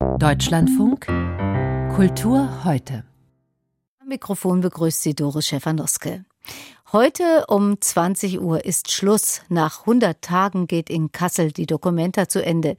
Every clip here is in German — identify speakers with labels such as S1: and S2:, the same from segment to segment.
S1: Deutschlandfunk Kultur heute.
S2: Am Mikrofon begrüßt Sie Doris Schäfer-Noske. Heute um 20 Uhr ist Schluss. Nach 100 Tagen geht in Kassel die Documenta zu Ende.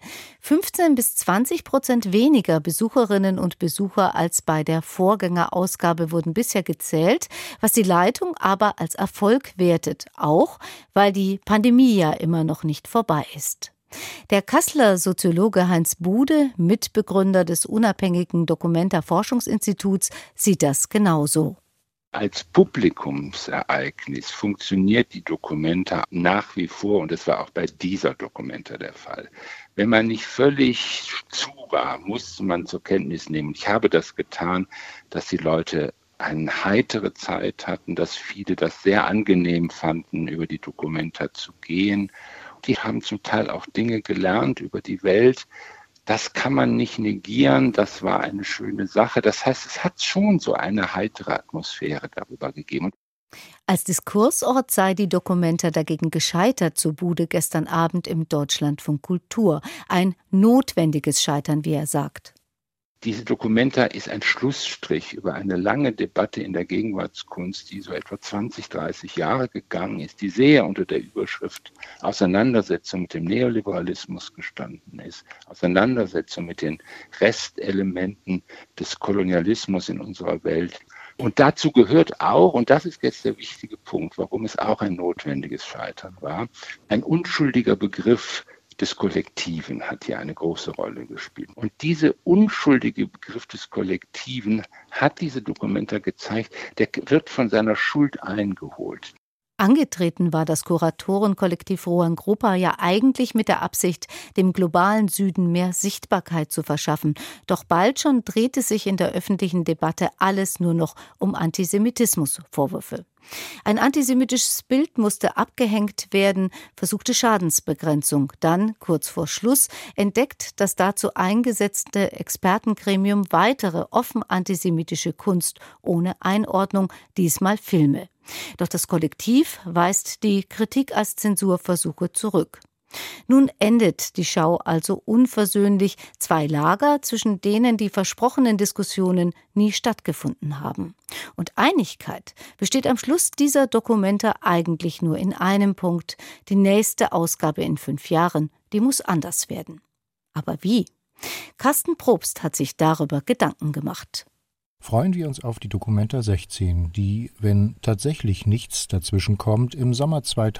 S2: 15-20% weniger Besucherinnen und Besucher als bei der Vorgängerausgabe wurden bisher gezählt, was die Leitung aber als Erfolg wertet. Auch, weil die Pandemie ja immer noch nicht vorbei ist. Der Kasseler Soziologe Heinz Bude, Mitbegründer des unabhängigen Documenta-Forschungsinstituts, sieht das genauso.
S3: Als Publikumsereignis funktioniert die Documenta nach wie vor, und das war auch bei dieser Documenta der Fall. Wenn man nicht völlig zu war, musste man zur Kenntnis nehmen. Ich habe das getan, dass die Leute eine heitere Zeit hatten, dass viele das sehr angenehm fanden, über die Documenta zu gehen. Die haben zum Teil auch Dinge gelernt über die Welt. Das kann man nicht negieren, das war eine schöne Sache. Das heißt, es hat schon so eine heitere Atmosphäre darüber gegeben.
S2: Als Diskursort sei die Documenta dagegen gescheitert, so Bude gestern Abend im Deutschlandfunk Kultur. Ein notwendiges Scheitern, wie er sagt.
S3: Diese Documenta ist ein Schlussstrich über eine lange Debatte in der Gegenwartskunst, die so etwa 20, 30 Jahre gegangen ist, die sehr unter der Überschrift Auseinandersetzung mit dem Neoliberalismus gestanden ist, Auseinandersetzung mit den Restelementen des Kolonialismus in unserer Welt. Und dazu gehört auch, und das ist jetzt der wichtige Punkt, warum es auch ein notwendiges Scheitern war, ein unschuldiger Begriff des Kollektiven hat hier eine große Rolle gespielt. Und dieser unschuldige Begriff des Kollektiven hat diese Documenta gezeigt, der wird von seiner Schuld eingeholt.
S2: Angetreten war das Kuratorenkollektiv Ruan Grupa ja eigentlich mit der Absicht, dem globalen Süden mehr Sichtbarkeit zu verschaffen. Doch bald schon drehte sich in der öffentlichen Debatte alles nur noch um Antisemitismusvorwürfe. Ein antisemitisches Bild musste abgehängt werden, versuchte Schadensbegrenzung. Dann, kurz vor Schluss, entdeckt das dazu eingesetzte Expertengremium weitere offen antisemitische Kunst ohne Einordnung, diesmal Filme. Doch das Kollektiv weist die Kritik als Zensurversuche zurück. Nun endet die Schau also unversöhnlich. Zwei Lager, zwischen denen die versprochenen Diskussionen nie stattgefunden haben. Und Einigkeit besteht am Schluss dieser Documenta eigentlich nur in einem Punkt. Die nächste Ausgabe in 5 Jahren, die muss anders werden. Aber wie? Carsten Probst hat sich darüber Gedanken gemacht.
S4: Freuen wir uns auf die Documenta 16, die, wenn tatsächlich nichts dazwischen kommt, im Sommer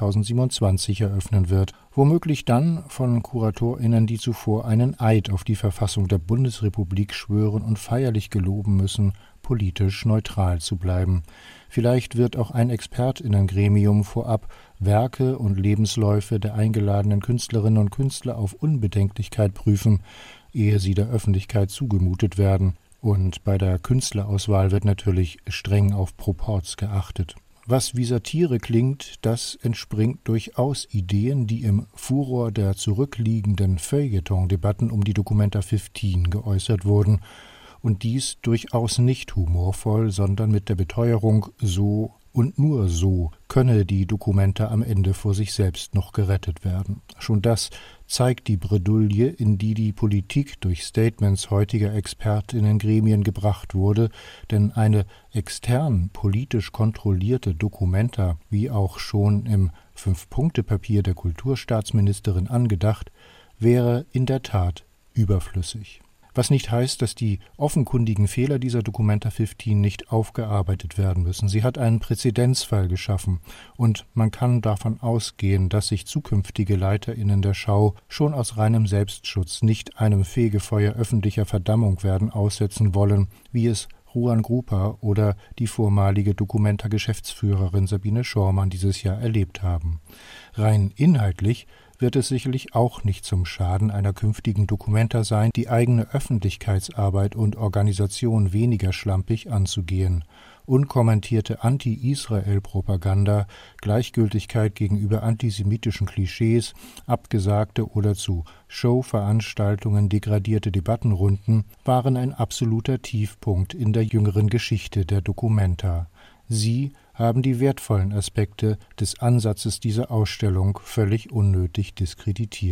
S4: 2027 eröffnen wird. Womöglich dann von KuratorInnen, die zuvor einen Eid auf die Verfassung der Bundesrepublik schwören und feierlich geloben müssen, politisch neutral zu bleiben. Vielleicht wird auch ein ExpertInnen-Gremium vorab Werke und Lebensläufe der eingeladenen Künstlerinnen und Künstler auf Unbedenklichkeit prüfen, ehe sie der Öffentlichkeit zugemutet werden. Und bei der Künstlerauswahl wird natürlich streng auf Proporz geachtet. Was wie Satire klingt, das entspringt durchaus Ideen, die im Furor der zurückliegenden Feuilleton-Debatten um die Documenta 15 geäußert wurden. Und dies durchaus nicht humorvoll, sondern mit der Beteuerung, so und nur so könne die Documenta am Ende vor sich selbst noch gerettet werden. Schon das zeigt die Bredouille, in die die Politik durch Statements heutiger ExpertInnen-Gremien gebracht wurde, denn eine extern politisch kontrollierte Documenta, wie auch schon im 5-Punkte-Papier der Kulturstaatsministerin angedacht, wäre in der Tat überflüssig. Was nicht heißt, dass die offenkundigen Fehler dieser Documenta 15 nicht aufgearbeitet werden müssen. Sie hat einen Präzedenzfall geschaffen und man kann davon ausgehen, dass sich zukünftige LeiterInnen der Schau schon aus reinem Selbstschutz nicht einem Fegefeuer öffentlicher Verdammung werden aussetzen wollen, wie es Ruan Grupa oder die vormalige Documenta-Geschäftsführerin Sabine Schormann dieses Jahr erlebt haben. Rein inhaltlich wird es sicherlich auch nicht zum Schaden einer künftigen Documenta sein, die eigene Öffentlichkeitsarbeit und Organisation weniger schlampig anzugehen. Unkommentierte Anti-Israel-Propaganda, Gleichgültigkeit gegenüber antisemitischen Klischees, abgesagte oder zu Showveranstaltungen degradierte Debattenrunden waren ein absoluter Tiefpunkt in der jüngeren Geschichte der Documenta. Sie haben die wertvollen Aspekte des Ansatzes dieser Ausstellung völlig unnötig diskreditiert.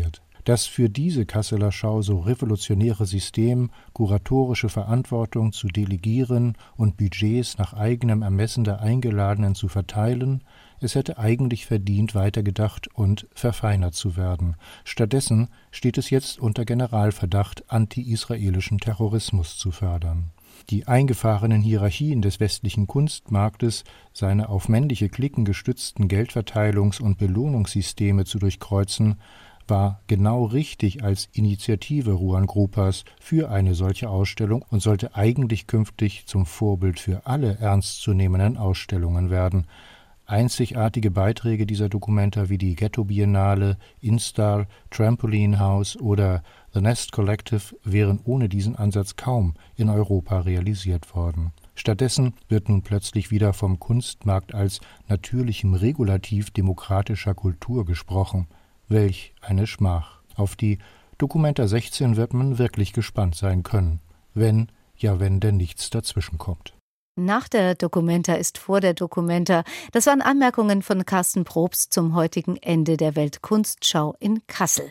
S4: Das für diese Kasseler Schau so revolutionäre System, kuratorische Verantwortung zu delegieren und Budgets nach eigenem Ermessen der Eingeladenen zu verteilen, es hätte eigentlich verdient, weitergedacht und verfeinert zu werden. Stattdessen steht es jetzt unter Generalverdacht, anti-israelischen Terrorismus zu fördern. Die eingefahrenen Hierarchien des westlichen Kunstmarktes, seine auf männliche Cliquen gestützten Geldverteilungs- und Belohnungssysteme zu durchkreuzen, war genau richtig als Initiative Ruan Grupas für eine solche Ausstellung und sollte eigentlich künftig zum Vorbild für alle ernstzunehmenden Ausstellungen werden. Einzigartige Beiträge dieser Documenta wie die Ghetto Biennale, Instar, Trampoline House oder The Nest Collective wären ohne diesen Ansatz kaum in Europa realisiert worden. Stattdessen wird nun plötzlich wieder vom Kunstmarkt als natürlichem Regulativ demokratischer Kultur gesprochen. Welch eine Schmach. Auf die Documenta 16 wird man wirklich gespannt sein können, wenn denn nichts dazwischenkommt.
S2: Nach der Documenta ist vor der Documenta. Das waren Anmerkungen von Carsten Probst zum heutigen Ende der Weltkunstschau in Kassel.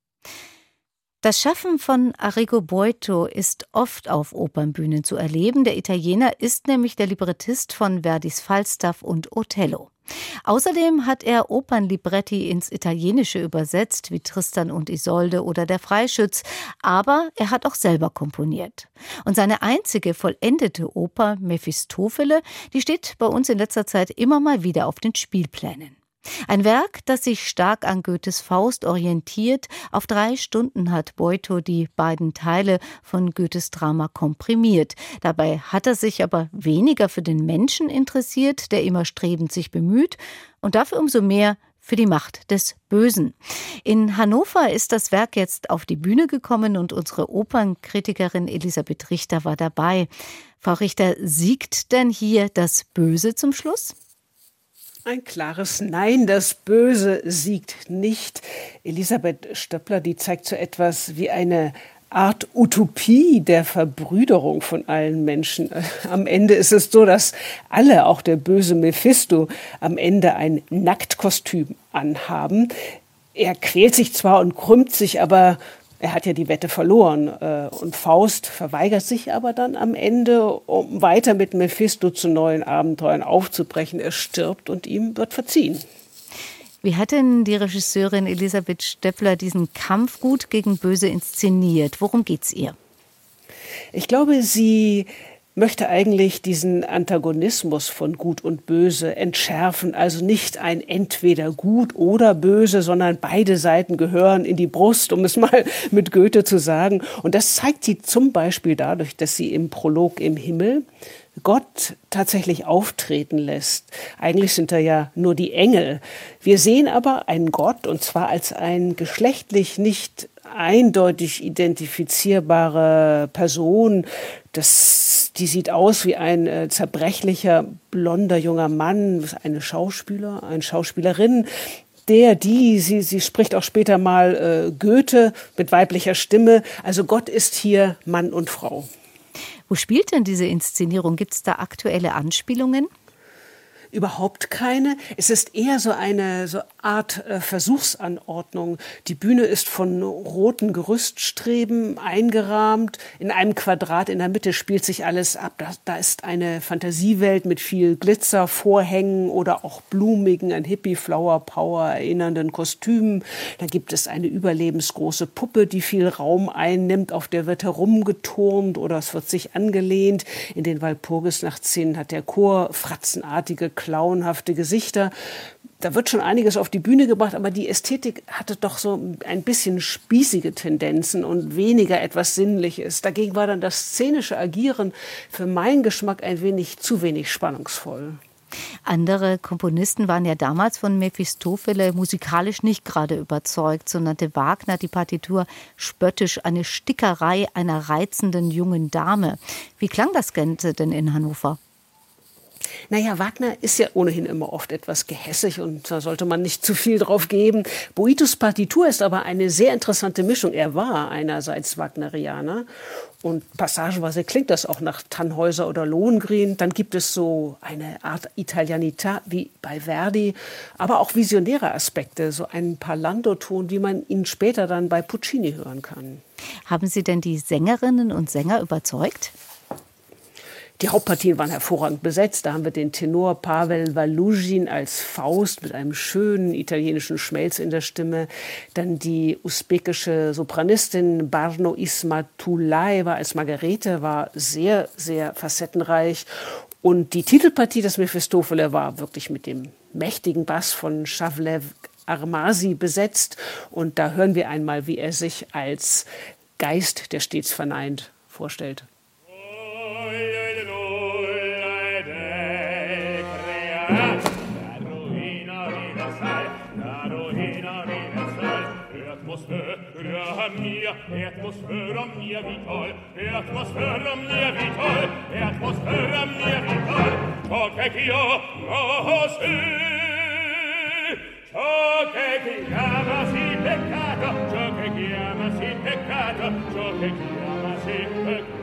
S2: Das Schaffen von Arrigo Boito ist oft auf Opernbühnen zu erleben. Der Italiener ist nämlich der Librettist von Verdis Falstaff und Othello. Außerdem hat er Opernlibretti ins Italienische übersetzt, wie Tristan und Isolde oder Der Freischütz, aber er hat auch selber komponiert. Und seine einzige vollendete Oper, Mefistofele, die steht bei uns in letzter Zeit immer mal wieder auf den Spielplänen. Ein Werk, das sich stark an Goethes Faust orientiert. Auf 3 Stunden hat Boito die beiden Teile von Goethes Drama komprimiert. Dabei hat er sich aber weniger für den Menschen interessiert, der immer strebend sich bemüht, und dafür umso mehr für die Macht des Bösen. In Hannover ist das Werk jetzt auf die Bühne gekommen und unsere Opernkritikerin Elisabeth Richter war dabei. Frau Richter, siegt denn hier das Böse zum Schluss?
S5: Ein klares Nein, das Böse siegt nicht. Elisabeth Stöppler, die zeigt so etwas wie eine Art Utopie der Verbrüderung von allen Menschen. Am Ende ist es so, dass alle, auch der böse Mephisto, am Ende ein Nacktkostüm anhaben. Er quält sich zwar und krümmt sich, aber er hat ja die Wette verloren. Und Faust verweigert sich aber dann am Ende, um weiter mit Mephisto zu neuen Abenteuern aufzubrechen. Er stirbt und ihm wird verziehen.
S2: Wie hat denn die Regisseurin Elisabeth Stöppler diesen Kampf Gut gegen Böse inszeniert? Worum geht's ihr?
S5: Ich glaube, sie möchte eigentlich diesen Antagonismus von Gut und Böse entschärfen. Also nicht ein entweder Gut oder Böse, sondern beide Seiten gehören in die Brust, um es mal mit Goethe zu sagen. Und das zeigt sie zum Beispiel dadurch, dass sie im Prolog im Himmel Gott tatsächlich auftreten lässt. Eigentlich sind da ja nur die Engel. Wir sehen aber einen Gott, und zwar als ein geschlechtlich nicht eindeutig identifizierbare Person. Die sieht aus wie ein zerbrechlicher, blonder junger Mann, eine Schauspielerin. Sie spricht auch später mal Goethe mit weiblicher Stimme. Also Gott ist hier Mann und Frau.
S2: Wo spielt denn diese Inszenierung? Gibt es da aktuelle Anspielungen?
S5: Überhaupt keine. Es ist eher so eine Art Versuchsanordnung. Die Bühne ist von roten Gerüststreben eingerahmt. In einem Quadrat in der Mitte spielt sich alles ab. Da ist eine Fantasiewelt mit viel Glitzer, Vorhängen oder auch blumigen, an Hippie Flower Power erinnernden Kostümen. Da gibt es eine überlebensgroße Puppe, die viel Raum einnimmt. Auf der wird herumgeturnt oder es wird sich angelehnt. In den Walpurgisnachtsszenen hat der Chor fratzenartige, clownhafte Gesichter. Da wird schon einiges auf die Bühne gebracht, aber die Ästhetik hatte doch so ein bisschen spießige Tendenzen und weniger etwas Sinnliches. Dagegen war dann das szenische Agieren für meinen Geschmack ein wenig zu wenig spannungsvoll.
S2: Andere Komponisten waren ja damals von Mefistofele musikalisch nicht gerade überzeugt. So nannte Wagner die Partitur spöttisch eine Stickerei einer reizenden jungen Dame. Wie klang das Ganze denn in Hannover?
S5: Naja, Wagner ist ja ohnehin immer oft etwas gehässig und da sollte man nicht zu viel drauf geben. Boitos Partitur ist aber eine sehr interessante Mischung. Er war einerseits Wagnerianer und passagenweise klingt das auch nach Tannhäuser oder Lohengrin. Dann gibt es so eine Art Italianità wie bei Verdi, aber auch visionäre Aspekte, so einen Parlando-Ton, wie man ihn später dann bei Puccini hören kann.
S2: Haben Sie denn die Sängerinnen und Sänger überzeugt?
S5: Die Hauptpartien waren hervorragend besetzt. Da haben wir den Tenor Pavel Valugin als Faust mit einem schönen italienischen Schmelz in der Stimme. Dann die usbekische Sopranistin Barno Ismatulaeva als Margarete war sehr, sehr facettenreich. Und die Titelpartie des Mephistopheles war wirklich mit dem mächtigen Bass von Shavlev Armasi besetzt. Und da hören wir einmal, wie er sich als Geist, der stets verneint, vorstellt.
S6: Atmosfera mia vital, atmosfera mia vital, atmosfera mia vital, ciò che chiamasi, ciò che chiamasi peccato, ciò che chiamasi peccato, ciò che chiamasi peccato.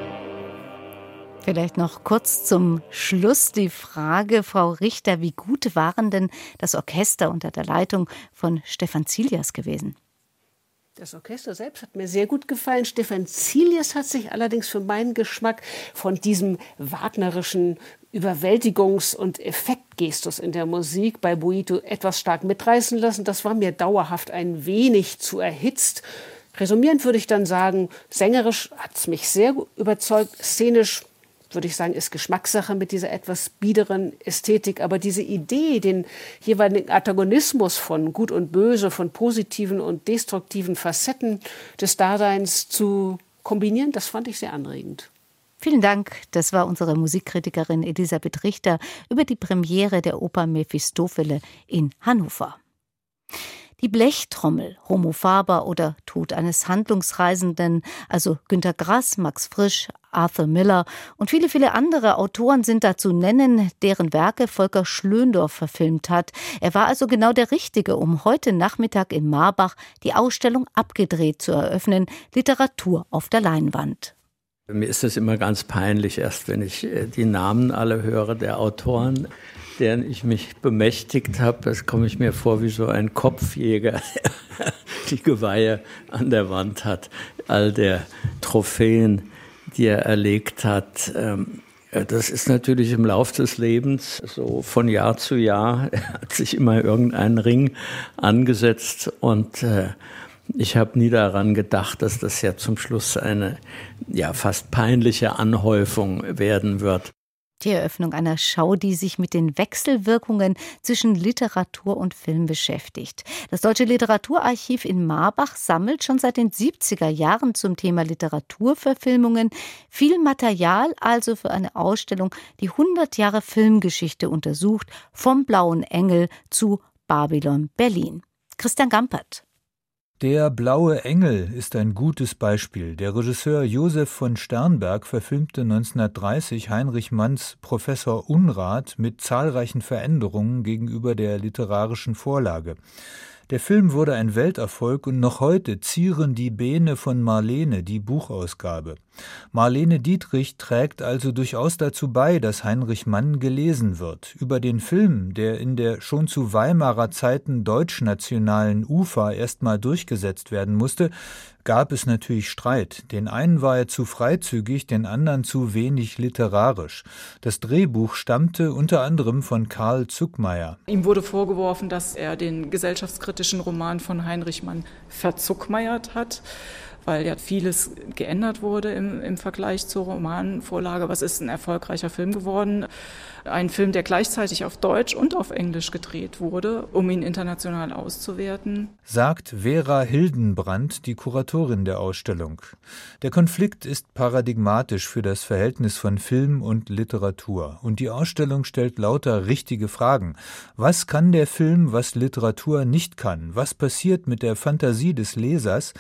S2: Vielleicht noch kurz zum Schluss die Frage, Frau Richter, wie gut waren denn das Orchester unter der Leitung von Stefan Zilias gewesen?
S5: Das Orchester selbst hat mir sehr gut gefallen. Stefan Zilias hat sich allerdings für meinen Geschmack von diesem wagnerischen Überwältigungs- und Effektgestus in der Musik bei Boito etwas stark mitreißen lassen. Das war mir dauerhaft ein wenig zu erhitzt. Resümierend würde ich dann sagen, sängerisch hat es mich sehr überzeugt, szenisch würde ich sagen, ist Geschmackssache mit dieser etwas biederen Ästhetik. Aber diese Idee, den jeweiligen Antagonismus von Gut und Böse, von positiven und destruktiven Facetten des Daseins zu kombinieren, das fand ich sehr anregend.
S2: Vielen Dank. Das war unsere Musikkritikerin Elisabeth Richter über die Premiere der Oper Mephistopheles in Hannover. Die Blechtrommel, Homo Faber oder Tod eines Handlungsreisenden, also Günter Grass, Max Frisch, Arthur Miller und viele, viele andere Autoren sind da zu nennen, deren Werke Volker Schlöndorff verfilmt hat. Er war also genau der Richtige, um heute Nachmittag in Marbach die Ausstellung Abgedreht zu eröffnen, Literatur auf der Leinwand.
S7: Mir ist es immer ganz peinlich, erst wenn ich die Namen alle höre der Autoren, deren ich mich bemächtigt habe. Das komme ich mir vor wie so ein Kopfjäger, der die Geweihe an der Wand hat. All der Trophäen, die er erlegt hat. Das ist natürlich im Lauf des Lebens so von Jahr zu Jahr. Er hat sich immer irgendeinen Ring angesetzt und ich habe nie daran gedacht, dass das ja zum Schluss eine fast peinliche Anhäufung werden wird.
S2: Die Eröffnung einer Schau, die sich mit den Wechselwirkungen zwischen Literatur und Film beschäftigt. Das Deutsche Literaturarchiv in Marbach sammelt schon seit den 70er Jahren zum Thema Literaturverfilmungen viel Material, also für eine Ausstellung, die 100 Jahre Filmgeschichte untersucht, vom Blauen Engel zu Babylon Berlin. Christian Gampert.
S8: Der Blaue Engel ist ein gutes Beispiel. Der Regisseur Josef von Sternberg verfilmte 1930 Heinrich Manns Professor Unrat mit zahlreichen Veränderungen gegenüber der literarischen Vorlage. Der Film wurde ein Welterfolg und noch heute zieren die Bene von Marlene die Buchausgabe. Marlene Dietrich trägt also durchaus dazu bei, dass Heinrich Mann gelesen wird. Über den Film, der in der schon zu Weimarer Zeiten deutschnationalen UFA erstmal durchgesetzt werden musste, gab es natürlich Streit. Den einen war er zu freizügig, den anderen zu wenig literarisch. Das Drehbuch stammte unter anderem von Karl Zuckmayer.
S9: Ihm wurde vorgeworfen, dass er den gesellschaftskritischen Roman von Heinrich Mann verzuckmeiert hat, weil ja vieles geändert wurde im Vergleich zur Romanvorlage. Was ist ein erfolgreicher Film geworden? Ein Film, der gleichzeitig auf Deutsch und auf Englisch gedreht wurde, um ihn international auszuwerten.
S8: Sagt Vera Hildenbrand, die Kuratorin der Ausstellung. Der Konflikt ist paradigmatisch für das Verhältnis von Film und Literatur. Und die Ausstellung stellt lauter richtige Fragen. Was kann der Film, was Literatur nicht kann? Was passiert mit der Fantasie des Lesers?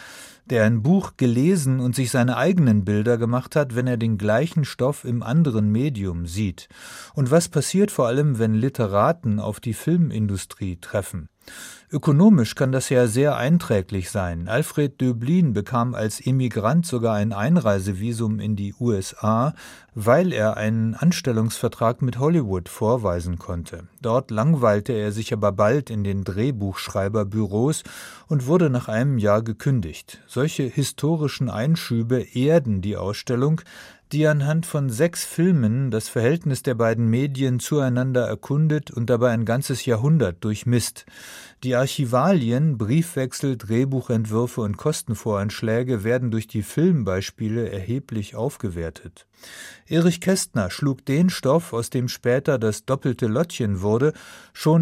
S8: der ein Buch gelesen und sich seine eigenen Bilder gemacht hat, wenn er den gleichen Stoff im anderen Medium sieht? Und was passiert vor allem, wenn Literaten auf die Filmindustrie treffen? Ökonomisch kann das ja sehr einträglich sein. Alfred Döblin bekam als Emigrant sogar ein Einreisevisum in die USA, weil er einen Anstellungsvertrag mit Hollywood vorweisen konnte. Dort langweilte er sich aber bald in den Drehbuchschreiberbüros und wurde nach einem Jahr gekündigt. Solche historischen Einschübe erden die Ausstellung, die anhand von 6 Filmen das Verhältnis der beiden Medien zueinander erkundet und dabei ein ganzes Jahrhundert durchmisst. Die Archivalien, Briefwechsel, Drehbuchentwürfe und Kostenvoranschläge werden durch die Filmbeispiele erheblich aufgewertet. Erich Kästner schlug den Stoff, aus dem später das doppelte Lottchen wurde, schon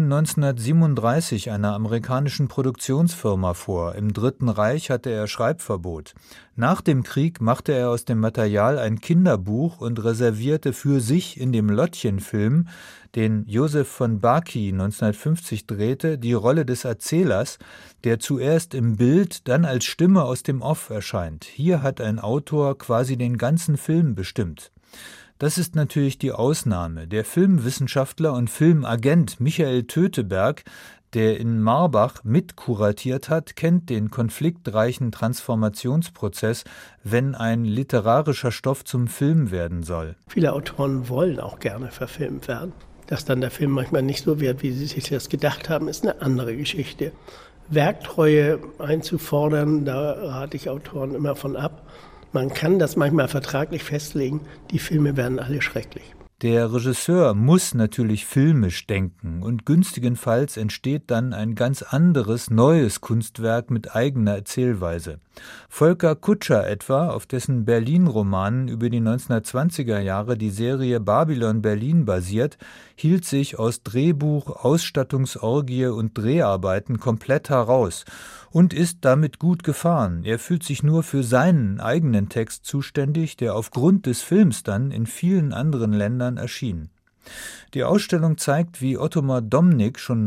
S8: 1937 einer amerikanischen Produktionsfirma vor. Im Dritten Reich hatte er Schreibverbot. Nach dem Krieg machte er aus dem Material ein Kinderbuch und reservierte für sich in dem Lottchen-Film, den Josef von Baki 1950 drehte, die Rolle des Erzählers, der zuerst im Bild, dann als Stimme aus dem Off erscheint. Hier hat ein Autor quasi den ganzen Film bestimmt. Das ist natürlich die Ausnahme. Der Filmwissenschaftler und Filmagent Michael Töteberg, der in Marbach mitkuratiert hat, kennt den konfliktreichen Transformationsprozess, wenn ein literarischer Stoff zum Film werden soll.
S10: Viele Autoren wollen auch gerne verfilmt werden. Dass dann der Film manchmal nicht so wird, wie sie sich das gedacht haben, ist eine andere Geschichte. Werktreue einzufordern, da rate ich Autoren immer von ab. Man kann das manchmal vertraglich festlegen, die Filme werden alle schrecklich.
S8: Der Regisseur muss natürlich filmisch denken und günstigenfalls entsteht dann ein ganz anderes, neues Kunstwerk mit eigener Erzählweise. Volker Kutscher etwa, auf dessen Berlin-Romanen über die 1920er Jahre die Serie Babylon Berlin basiert, hielt sich aus Drehbuch, Ausstattungsorgie und Dreharbeiten komplett heraus und ist damit gut gefahren. Er fühlt sich nur für seinen eigenen Text zuständig, der aufgrund des Films dann in vielen anderen Ländern erschien. Die Ausstellung zeigt, wie Ottmar Domnick schon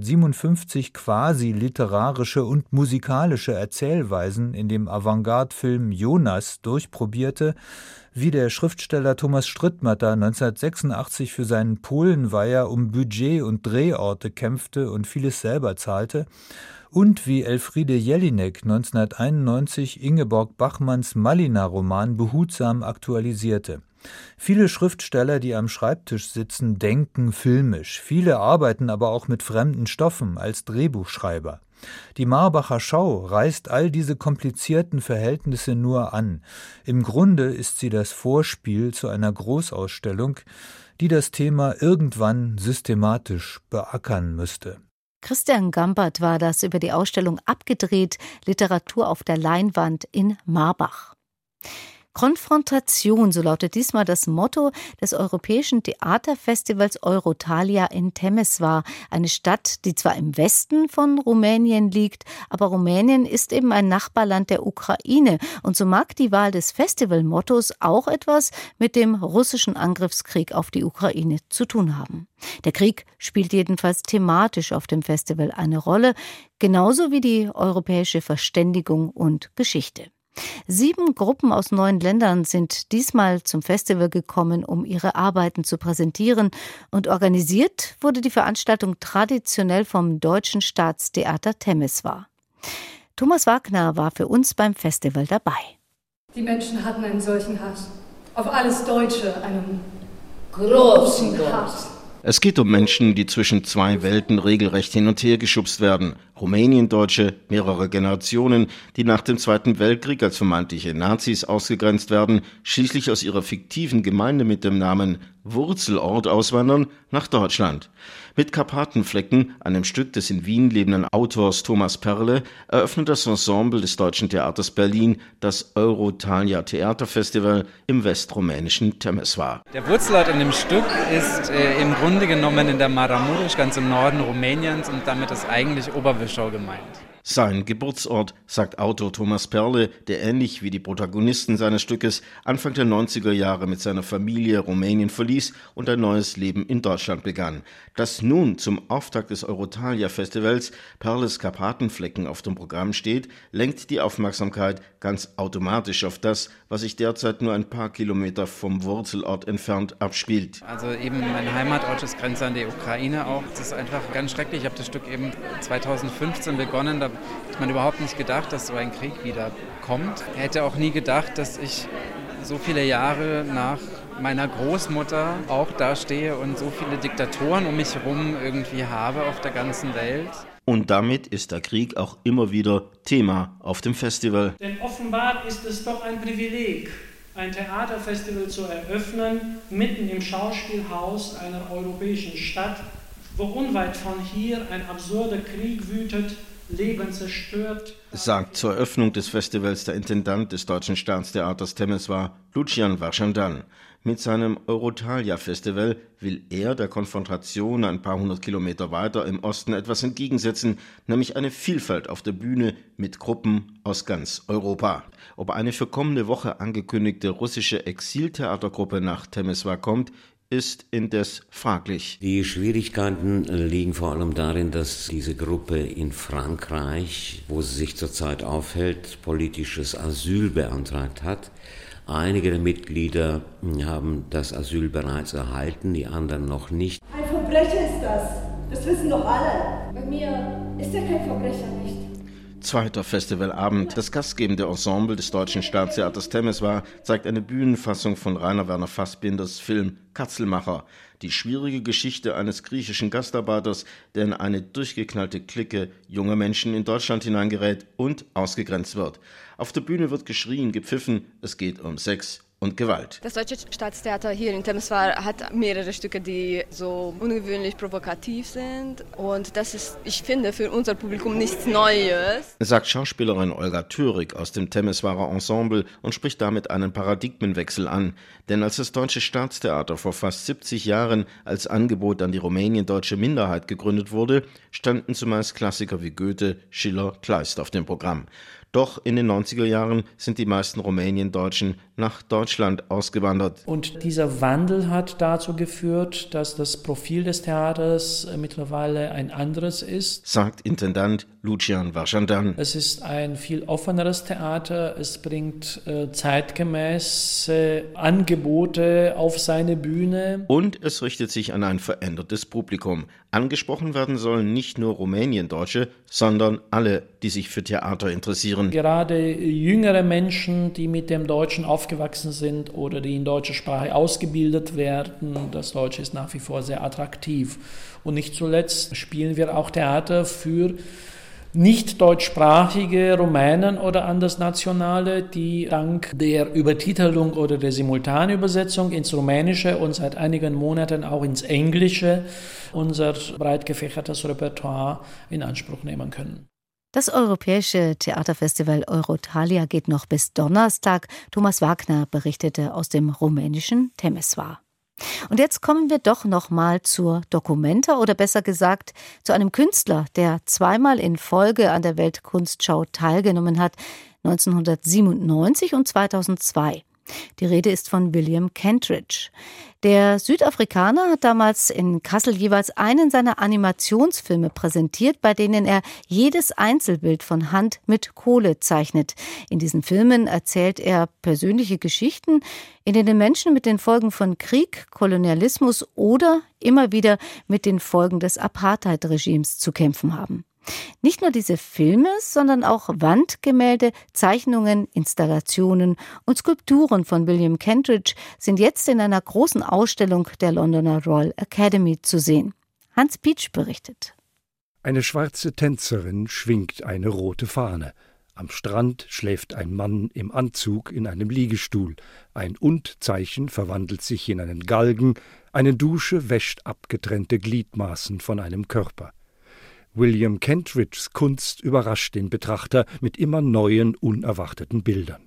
S8: 1957 quasi literarische und musikalische Erzählweisen in dem Avantgarde-Film Jonas durchprobierte, wie der Schriftsteller Thomas Strittmatter 1986 für seinen Polenweiher um Budget und Drehorte kämpfte und vieles selber zahlte, und wie Elfriede Jelinek 1991 Ingeborg Bachmanns Malina-Roman behutsam aktualisierte. Viele Schriftsteller, die am Schreibtisch sitzen, denken filmisch. Viele arbeiten aber auch mit fremden Stoffen als Drehbuchschreiber. Die Marbacher Schau reißt all diese komplizierten Verhältnisse nur an. Im Grunde ist sie das Vorspiel zu einer Großausstellung, die das Thema irgendwann systematisch beackern müsste.
S2: Christian Gambert war das über die Ausstellung Abgedreht, Literatur auf der Leinwand in Marbach. Konfrontation, so lautet diesmal das Motto des Europäischen Theaterfestivals Eurotalia in Temeswar, eine Stadt, die zwar im Westen von Rumänien liegt, aber Rumänien ist eben ein Nachbarland der Ukraine und so mag die Wahl des Festivalmottos auch etwas mit dem russischen Angriffskrieg auf die Ukraine zu tun haben. Der Krieg spielt jedenfalls thematisch auf dem Festival eine Rolle, genauso wie die europäische Verständigung und Geschichte. 7 Gruppen aus 9 Ländern sind diesmal zum Festival gekommen, um ihre Arbeiten zu präsentieren. Und organisiert wurde die Veranstaltung traditionell vom Deutschen Staatstheater Temeswar. Thomas Wagner war für uns beim Festival dabei.
S11: Die Menschen hatten einen solchen Hass. Auf alles Deutsche einen großen Hass.
S12: Es geht um Menschen, die zwischen 2 Welten regelrecht hin und her geschubst werden. Rumäniendeutsche, mehrere Generationen, die nach dem Zweiten Weltkrieg als vermeintliche Nazis ausgegrenzt werden, schließlich aus ihrer fiktiven Gemeinde mit dem Namen Wurzelort auswandern nach Deutschland. Mit Karpatenflecken, einem Stück des in Wien lebenden Autors Thomas Perle, eröffnet das Ensemble des Deutschen Theaters Berlin das Eurotalia Theaterfestival im westrumänischen Temeswar.
S13: Der Wurzelort in dem Stück ist im Grunde genommen in der Maramureș, ganz im Norden Rumäniens, und damit ist eigentlich Oberwischau gemeint.
S12: Sein Geburtsort, sagt Autor Thomas Perle, der ähnlich wie die Protagonisten seines Stückes Anfang der 90er Jahre mit seiner Familie Rumänien verließ und ein neues Leben in Deutschland begann. Dass nun zum Auftakt des Eurotalia-Festivals Perles Karpatenflecken auf dem Programm steht, lenkt die Aufmerksamkeit ganz automatisch auf das, was sich derzeit nur ein paar Kilometer vom Wurzelort entfernt abspielt.
S13: Also eben mein Heimatort ist Grenze an die Ukraine auch. Es ist einfach ganz schrecklich. Ich habe das Stück eben 2015 begonnen. Da hat man überhaupt nicht gedacht, dass so ein Krieg wieder kommt. Ich hätte auch nie gedacht, dass ich so viele Jahre nach meiner Großmutter auch da stehe und so viele Diktatoren um mich herum irgendwie habe auf der ganzen Welt.
S12: Und damit ist der Krieg auch immer wieder Thema auf dem Festival.
S14: Denn offenbar ist es doch ein Privileg, ein Theaterfestival zu eröffnen, mitten im Schauspielhaus einer europäischen Stadt, wo unweit von hier ein absurder Krieg wütet, Leben zerstört,
S12: sagt zur Eröffnung des Festivals der Intendant des Deutschen Staatstheaters Temeswar, Lucian Varchandan. Mit seinem Eurotalia-Festival will er der Konfrontation ein paar hundert Kilometer weiter im Osten etwas entgegensetzen, nämlich eine Vielfalt auf der Bühne mit Gruppen aus ganz Europa. Ob eine für kommende Woche angekündigte russische Exiltheatergruppe nach Temeswar kommt, ist indes fraglich.
S15: Die Schwierigkeiten liegen vor allem darin, dass diese Gruppe in Frankreich, wo sie sich zurzeit aufhält, politisches Asyl beantragt hat. Einige der Mitglieder haben das Asyl bereits erhalten, die anderen noch nicht.
S16: Ein Verbrecher ist das. Das wissen doch alle. Bei mir ist er kein Verbrecher, nicht?
S12: Zweiter Festivalabend. Das gastgebende Ensemble des Deutschen Staatstheaters Temeswar zeigt eine Bühnenfassung von Rainer Werner Fassbinders Film Katzelmacher. Die schwierige Geschichte eines griechischen Gastarbeiters, der in eine durchgeknallte Clique junger Menschen in Deutschland hineingerät und ausgegrenzt wird. Auf der Bühne wird geschrien, gepfiffen, es geht um Sex und Gewalt.
S17: Das Deutsche Staatstheater hier in Temeswar hat mehrere Stücke, die so ungewöhnlich provokativ sind. Und das ist, ich finde, für unser Publikum nichts Neues.
S12: Sagt Schauspielerin Olga Thürig aus dem Temeswarer Ensemble und spricht damit einen Paradigmenwechsel an. Denn als das Deutsche Staatstheater vor fast 70 Jahren als Angebot an die rumäniendeutsche Minderheit gegründet wurde, standen zumeist Klassiker wie Goethe, Schiller, Kleist auf dem Programm. Doch in den 90er Jahren sind die meisten Rumäniendeutschen nach Deutschland ausgewandert.
S14: Und dieser Wandel hat dazu geführt, dass das Profil des Theaters mittlerweile ein anderes ist,
S12: sagt Intendant Lucian Varchandan.
S14: Es ist ein viel offeneres Theater, es bringt zeitgemäße Angebote auf seine Bühne.
S12: Und es richtet sich an ein verändertes Publikum. Angesprochen werden sollen nicht nur Rumäniendeutsche, sondern alle, die sich für Theater interessieren.
S14: Gerade jüngere Menschen, die mit dem Deutschen aufgewachsen sind oder die in deutscher Sprache ausgebildet werden, das Deutsche ist nach wie vor sehr attraktiv. Und nicht zuletzt spielen wir auch Theater für nicht deutschsprachige Rumänen oder Andersnationale, die dank der Übertitelung oder der Simultanübersetzung ins Rumänische und seit einigen Monaten auch ins Englische unser breit gefächertes Repertoire in Anspruch nehmen können.
S2: Das europäische Theaterfestival Eurotalia geht noch bis Donnerstag. Thomas Wagner berichtete aus dem rumänischen Temeswar. Und jetzt kommen wir doch noch mal zur Documenta oder besser gesagt zu einem Künstler, der zweimal in Folge an der Weltkunstschau teilgenommen hat, 1997 und 2002. Die Rede ist von William Kentridge. Der Südafrikaner hat damals in Kassel jeweils einen seiner Animationsfilme präsentiert, bei denen er jedes Einzelbild von Hand mit Kohle zeichnet. In diesen Filmen erzählt er persönliche Geschichten, in denen Menschen mit den Folgen von Krieg, Kolonialismus oder immer wieder mit den Folgen des Apartheid-Regimes zu kämpfen haben. Nicht nur diese Filme, sondern auch Wandgemälde, Zeichnungen, Installationen und Skulpturen von William Kentridge sind jetzt in einer großen Ausstellung der Londoner Royal Academy zu sehen. Hans Pietsch berichtet.
S18: Eine schwarze Tänzerin schwingt eine rote Fahne. Am Strand schläft ein Mann im Anzug in einem Liegestuhl. Ein Und-Zeichen verwandelt sich in einen Galgen. Eine Dusche wäscht abgetrennte Gliedmaßen von einem Körper. William Kentridges Kunst überrascht den Betrachter mit immer neuen, unerwarteten Bildern.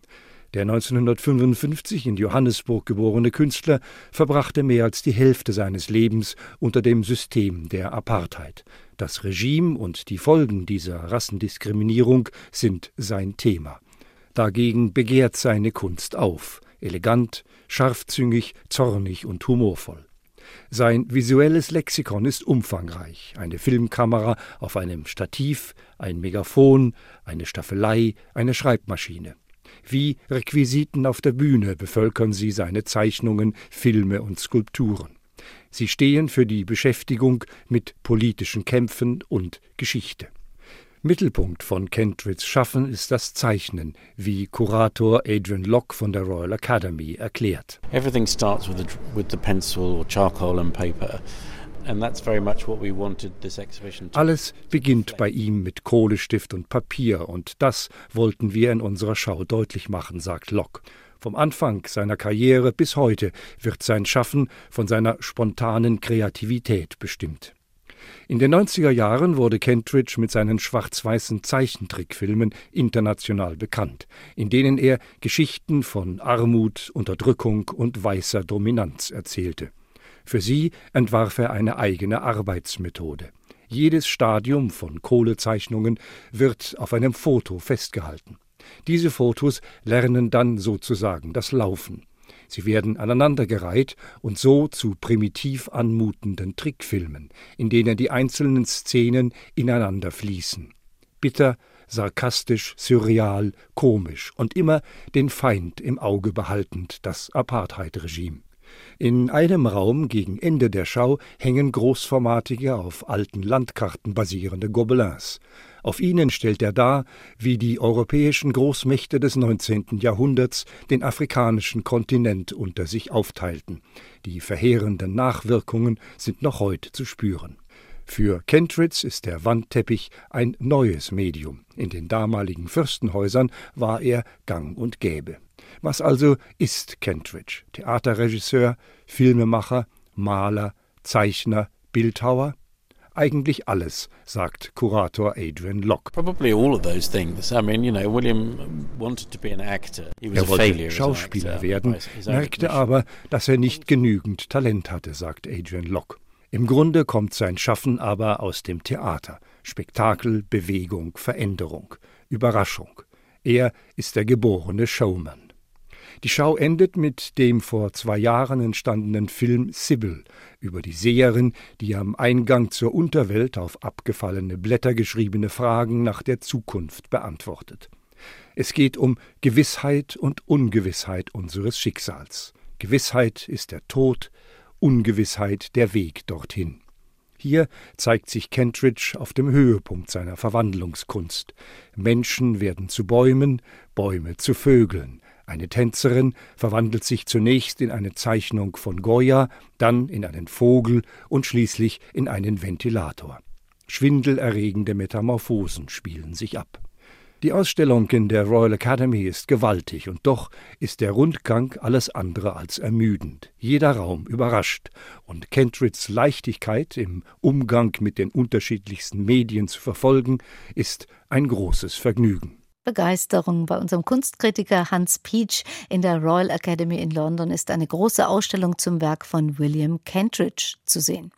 S18: Der 1955 in Johannesburg geborene Künstler verbrachte mehr als die Hälfte seines Lebens unter dem System der Apartheid. Das Regime und die Folgen dieser Rassendiskriminierung sind sein Thema. Dagegen begehrt seine Kunst auf, elegant, scharfzüngig, zornig und humorvoll. Sein visuelles Lexikon ist umfangreich. Eine Filmkamera auf einem Stativ, ein Megafon, eine Staffelei, eine Schreibmaschine. Wie Requisiten auf der Bühne bevölkern sie seine Zeichnungen, Filme und Skulpturen. Sie stehen für die Beschäftigung mit politischen Kämpfen und Geschichte. Mittelpunkt von Kentridge's Schaffen ist das Zeichnen, wie Kurator Adrian Locke von der Royal Academy erklärt.
S19: Everything starts with the pencil or charcoal and paper. And that's very much what we wanted this exhibition to.
S18: Alles beginnt bei ihm mit Kohlestift und Papier, und das wollten wir in unserer Schau deutlich machen, sagt Locke. Vom Anfang seiner Karriere bis heute wird sein Schaffen von seiner spontanen Kreativität bestimmt. In den 90er Jahren wurde Kentridge mit seinen schwarz-weißen Zeichentrickfilmen international bekannt, in denen er Geschichten von Armut, Unterdrückung und weißer Dominanz erzählte. Für sie entwarf er eine eigene Arbeitsmethode. Jedes Stadium von Kohlezeichnungen wird auf einem Foto festgehalten. Diese Fotos lernen dann sozusagen das Laufen. Sie werden aneinandergereiht und so zu primitiv anmutenden Trickfilmen, in denen die einzelnen Szenen ineinander fließen. Bitter, sarkastisch, surreal, komisch und immer den Feind im Auge behaltend, das Apartheid-Regime. In einem Raum gegen Ende der Schau hängen großformatige, auf alten Landkarten basierende Gobelins. Auf ihnen stellt er dar, wie die europäischen Großmächte des 19. Jahrhunderts den afrikanischen Kontinent unter sich aufteilten. Die verheerenden Nachwirkungen sind noch heute zu spüren. Für Kentridge ist der Wandteppich ein neues Medium. In den damaligen Fürstenhäusern war er gang und gäbe. Was also ist Kentridge? Theaterregisseur, Filmemacher, Maler, Zeichner, Bildhauer? Eigentlich alles, sagt Kurator Adrian Locke.
S19: Probably all of those things. I mean, William wanted to be an actor. He was
S18: Er
S19: a
S18: wollte
S19: failure
S18: Schauspieler werden, merkte aber, dass er nicht genügend Talent hatte, sagt Adrian Locke. Im Grunde kommt sein Schaffen aber aus dem Theater. Spektakel, Bewegung, Veränderung, Überraschung. Er ist der geborene Showman. Die Schau endet mit dem vor 2 Jahren entstandenen Film Sybil über die Seherin, die am Eingang zur Unterwelt auf abgefallene Blätter geschriebene Fragen nach der Zukunft beantwortet. Es geht um Gewissheit und Ungewissheit unseres Schicksals. Gewissheit ist der Tod, Ungewissheit der Weg dorthin. Hier zeigt sich Kentridge auf dem Höhepunkt seiner Verwandlungskunst. Menschen werden zu Bäumen, Bäume zu Vögeln. Eine Tänzerin verwandelt sich zunächst in eine Zeichnung von Goya, dann in einen Vogel und schließlich in einen Ventilator. Schwindelerregende Metamorphosen spielen sich ab. Die Ausstellung in der Royal Academy ist gewaltig, und doch ist der Rundgang alles andere als ermüdend. Jeder Raum überrascht, und Kentridges Leichtigkeit im Umgang mit den unterschiedlichsten Medien zu verfolgen, ist ein großes Vergnügen.
S2: Begeisterung bei unserem Kunstkritiker Hans Pietsch. In der Royal Academy in London ist eine große Ausstellung zum Werk von William Kentridge zu sehen.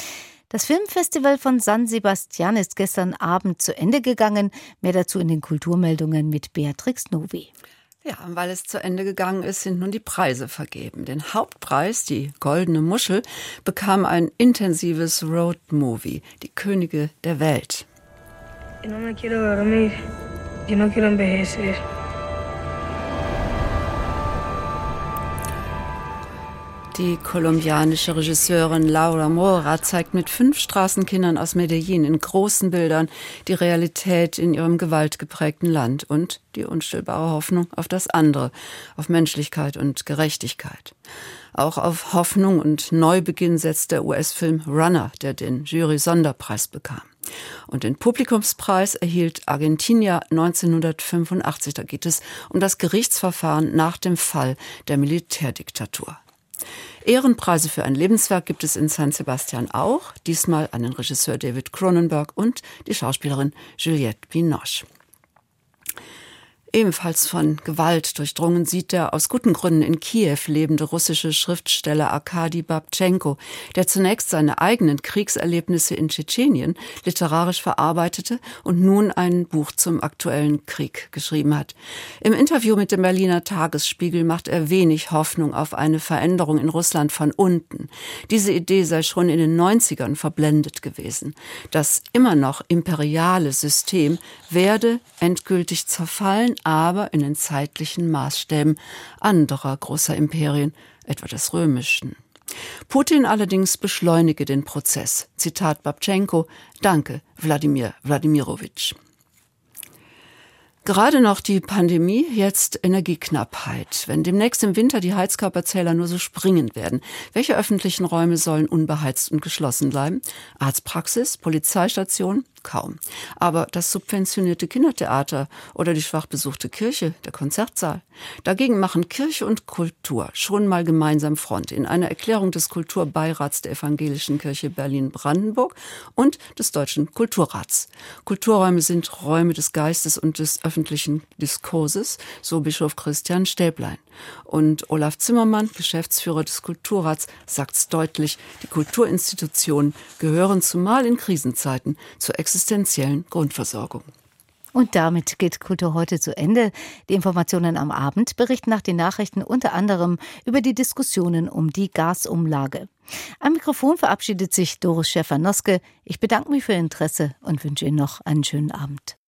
S2: Das Filmfestival von San Sebastian ist gestern Abend zu Ende gegangen. Mehr dazu in den Kulturmeldungen mit Beatrix Novi.
S20: Ja, weil es zu Ende gegangen ist, sind nun die Preise vergeben. Den Hauptpreis, die Goldene Muschel, bekam ein intensives Roadmovie, Die Könige der Welt.
S21: Yo no quiero envejecer.
S20: Die kolumbianische Regisseurin Laura Mora zeigt mit 5 Straßenkindern aus Medellin in großen Bildern die Realität in ihrem gewaltgeprägten Land und die unstillbare Hoffnung auf das andere, auf Menschlichkeit und Gerechtigkeit. Auch auf Hoffnung und Neubeginn setzt der US-Film Runner, der den Jury-Sonderpreis bekam. Und den Publikumspreis erhielt Argentinier 1985. Da geht es um das Gerichtsverfahren nach dem Fall der Militärdiktatur. Ehrenpreise für ein Lebenswerk gibt es in San Sebastian auch, diesmal an den Regisseur David Cronenberg und die Schauspielerin Juliette Binoche. Ebenfalls von Gewalt durchdrungen sieht der aus guten Gründen in Kiew lebende russische Schriftsteller Arkadi Babtschenko, der zunächst seine eigenen Kriegserlebnisse in Tschetschenien literarisch verarbeitete und nun ein Buch zum aktuellen Krieg geschrieben hat. Im Interview mit dem Berliner Tagesspiegel macht er wenig Hoffnung auf eine Veränderung in Russland von unten. Diese Idee sei schon in den 90ern verblendet gewesen. Das immer noch imperiale System werde endgültig zerfallen, aber in den zeitlichen Maßstäben anderer großer Imperien, etwa des römischen. Putin allerdings beschleunige den Prozess. Zitat Babtschenko: Danke, Wladimir Wladimirowitsch. Gerade noch die Pandemie, jetzt Energieknappheit. Wenn demnächst im Winter die Heizkörperzähler nur so springen werden, welche öffentlichen Räume sollen unbeheizt und geschlossen bleiben? Arztpraxis, Polizeistation? Kaum. Aber das subventionierte Kindertheater oder die schwach besuchte Kirche, der Konzertsaal. Dagegen machen Kirche und Kultur schon mal gemeinsam Front in einer Erklärung des Kulturbeirats der Evangelischen Kirche Berlin-Brandenburg und des Deutschen Kulturrats. Kulturräume sind Räume des Geistes und des öffentlichen Diskurses, so Bischof Christian Stäblein. Und Olaf Zimmermann, Geschäftsführer des Kulturrats, sagt's deutlich, die Kulturinstitutionen gehören zumal in Krisenzeiten zur existenziellen Grundversorgung.
S2: Und damit geht Kultur heute zu Ende. Die Informationen am Abend berichten nach den Nachrichten unter anderem über die Diskussionen um die Gasumlage. Am Mikrofon verabschiedet sich Doris Schäfer-Noske. Ich bedanke mich für Ihr Interesse und wünsche Ihnen noch einen schönen Abend.